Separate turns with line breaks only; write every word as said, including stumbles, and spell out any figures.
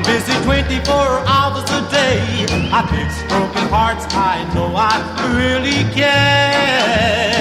busy twenty-four hours a day. I fix broken hearts, I know I really care.